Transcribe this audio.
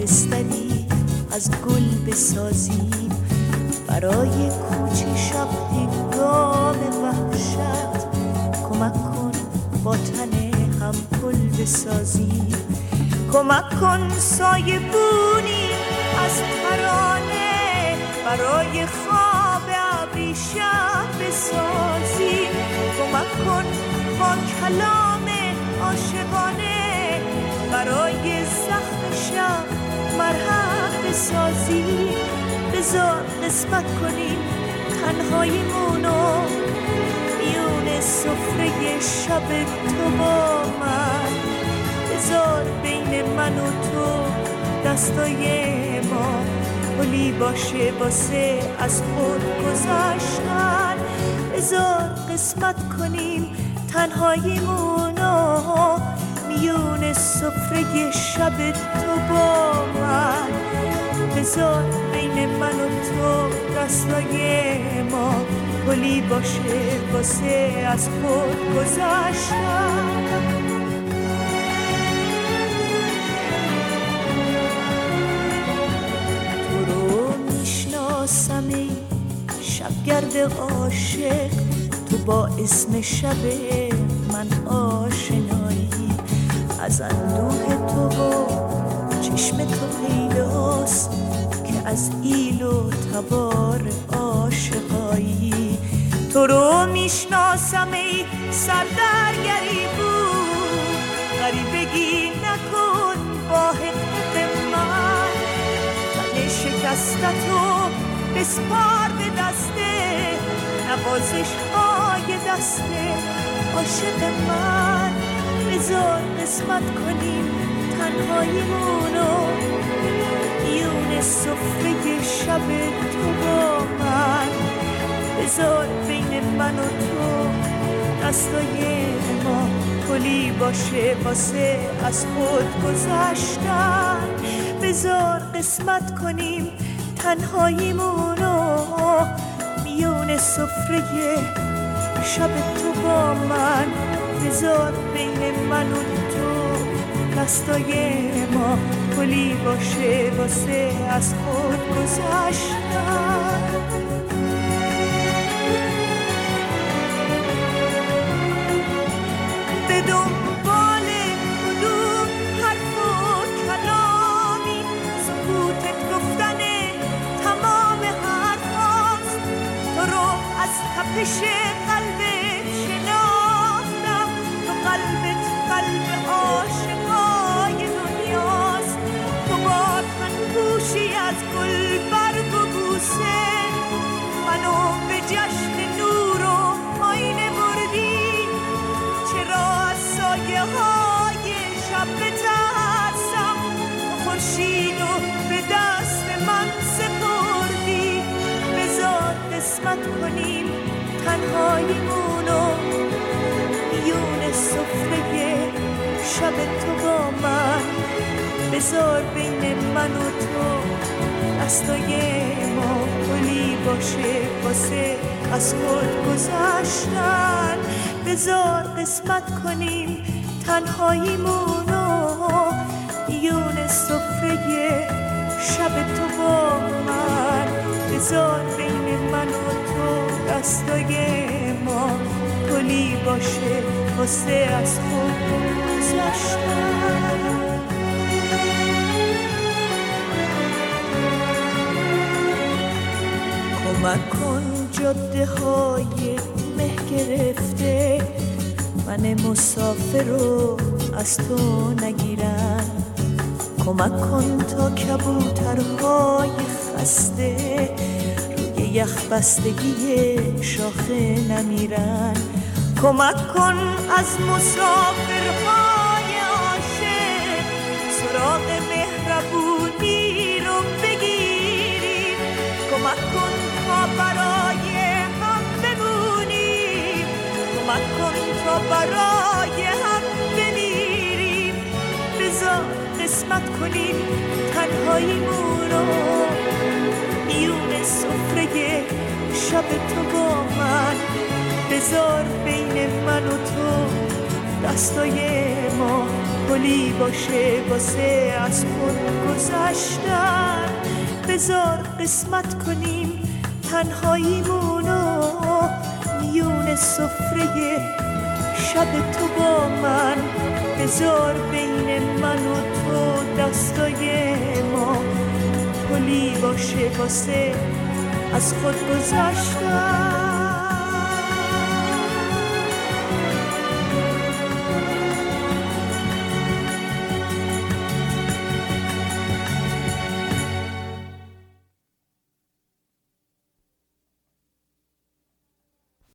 بستری از گل بسازیم، برای کوچه شب هنگام وحشت کمک کن با تن هم پل بسازیم. کمک کن سایه بونی از ترانه برای خواب ابریشم بسازیم. کمک کن با کلام عاشقانه برای زخم شب مرهم بسازیم. بذار قسمت کنیم تنهاییمونو میون سفره شب تو با من. بذار بین من و تو دستای ما پلی باشه واسه از خود گذشتن. بذار قسمت کنیم تنهاییمونو میون سفره شب تو با من. بذار بین من و تو دستای ما پلی باشه واسه از خود گذشتن. تو رو میشناسم ای شبگرد عاشق، تو با اسم شب من آشنایی. از اندوه تو و چشم تو پیداست که از ایل و تبار عاشقایی. تو رو میشناسم ای سردرگری بود، غریبگی نکن با حقیقت من. تن شکستتو بسپار به دسته نوازش های دسته عاشق من. بذار قسمت کنیم تنهاییمونو میون سفره شب تو با من. بذار بین من و تو دستای ما پلی باشه واسه از خود گذشتن. بذار قسمت کنیم تنهاییمونو میون سفره شب تو با من. بذار بین من و تو دستای ما پلی باشه واسه از خود گذشتن. به دنبال کدوم حرف و کلامی سکوتت گفتن تمام حرفاست. تو رو از تپش قلبت شناختم، تو قلبت قلب عاشقای دنیاست. تو با تن پوشی از گل برگ و بوسه منو به جشن نور و آینه بردی. چرا از سایه های شب بترسم، خورشید و به دست من سپردی. بذار قسمت کنیم تنهاییمونو میون سفره شب تو با من. بذار بین من و تو دستای ما پلی باشه واسه از خود گذشتن. بذار قسمت کنیم تنهاییمونو میون سفره شب تو با من. بذار بین من و تو دستای ما پلی باشه واسه از خود گذشتن. کمک کن جاده های مه گرفته من مسافر رو از تو نگیرن. کمک کن تا کبوترهای خسته روی یخ بستگی شاخه نمیرن. کمک کن از مسافرهای عاشق سراغ مهربونی رو بگیریم. کمک کن تا برای هم بمونیم، کمک کن تا برای هم بمیریم. بذار قسمت کنیم تنهاییمون رو میون سفره شب تو با من. بذار بین من و تو دستای ما پلی باشه واسه از خود گذشتن. بذار قسمت کنیم تنهاییمونو میون سفره شب تو با من. بذار بین من و تو دستای ما پلی باشه واسه از خود گذشتن.